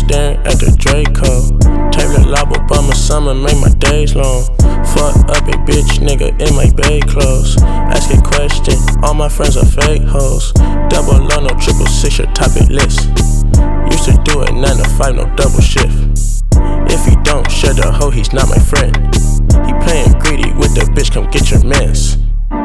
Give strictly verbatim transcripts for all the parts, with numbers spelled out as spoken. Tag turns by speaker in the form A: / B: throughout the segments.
A: staring at the Draco. Taylor Lob Obama summer make my days long. Fuck up a bitch nigga in my bay clothes. Ask a question, all my friends are fake hoes. Double O, no triple six, your topic list. Used to do it nine to five, no double shift. If he don't share the hoe, he's not my friend. He playing greedy with the bitch, come get your mans.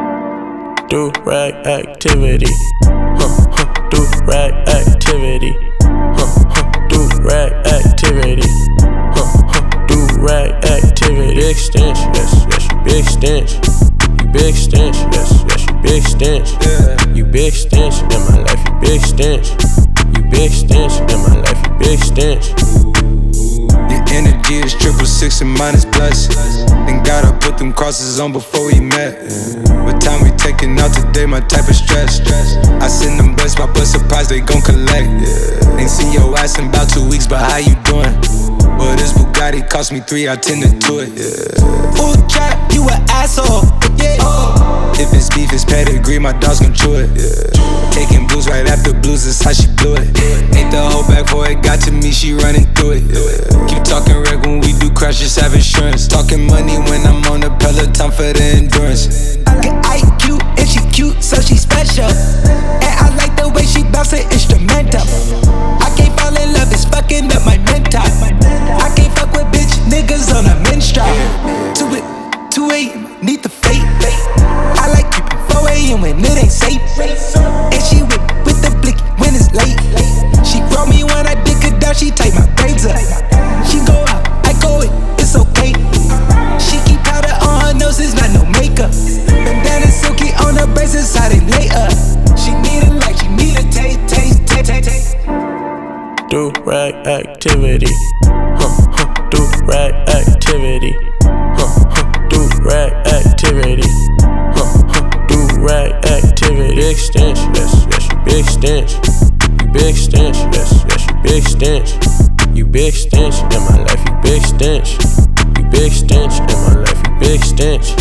A: Do rag activity, huh, huh, do rag activity, huh, huh, do rag activity, huh, huh, do rag activity. Big stench, yes, yes, you big stench. You big stench, yes, yes, you big stench. Yeah. You big stench in my life, you big stench. You big stench in my life, you big stench.
B: Your energy is triple six and minus plus. Then gotta put them crosses on before we met. What time we taking out today, my type of stress. I send them bus, my bus surprise, they gon' collect. Ain't seen your ass in about two weeks, but how you doing? Well, this Bugatti cost me three, I tended to it.
C: Full trap, you an asshole.
B: If it's beef, it's pedigree, my dog's gon' chew it. Taking blues right after blues, that's how she blew it. Ain't the whole back before it got to me, she running through it. Keep talking wreck when we do crash, just have insurance. Talking money when I'm on the Peloton for the endurance.
C: Get I Q and she cute, so she special. And I like the way she bounce it instrumental. I can't fall in love, it's fucking up my mental. I can't fuck with bitch niggas on a menstrual. To it, two a.m. need the fate. I like keeping four a.m. when it ain't safe. And she whip with the blicky when it's late. She roll me when I dick her down, she take my braids up. She go out, I go in, it's okay. She keep powder on her nose, it's not no makeup. Bandana silky on her braces, how they lay up. She need it like she need a taste, taste, taste, taste, taste.
A: Do rag activity, huh, huh, do rag activity, huh, huh, do rag activity, huh, huh, do rag activity. Big stench, yes, yes, you big stench. You big stench, yes, yes, you big stench. You big stench in my life, you big stench. You big stench in my life, you big stench.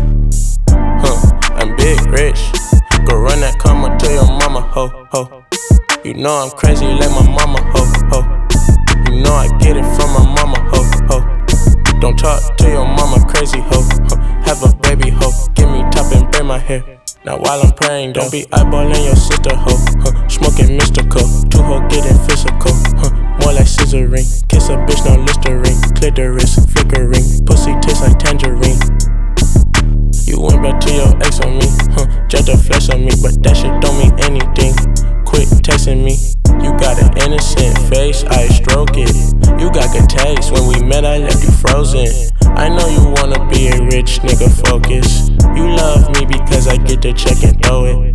A: Huh, I'm big rich. Go run that comma to your mama, ho, ho. You know I'm crazy like my mama, ho, ho. You know I get it from my mama, ho, ho. Don't talk to your mama crazy, ho, ho. Have a baby, ho. Give me top and braid my hair. Now while I'm praying, don't be eyeballing your sister, ho, huh. Smoking mystical, two ho getting physical, huh. More like scissoring. Kiss a bitch, no Listerine. Clitoris, flickering. Pussy tastes like tangerine. You went back to your ex on me, huh. Jet the flesh on me, but that shit don't mean anything. Quit texting me. You got an innocent face, I stroke it. You got good taste, when we met I left you frozen. I know you wanna be a rich nigga, focus. You love me because I get the check and throw it.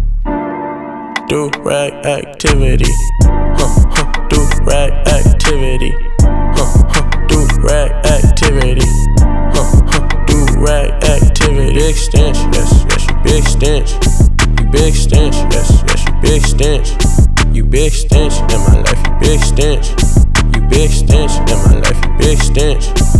A: Do rag activity, huh, huh, do rag activity, huh, huh, do rag activity, huh, huh, do rag activity. Big stench, yes, yes, you big stench. You big stench, yes, yes, you big stench. You big stench in my life, you big stench. You big stench in my life, you big stench.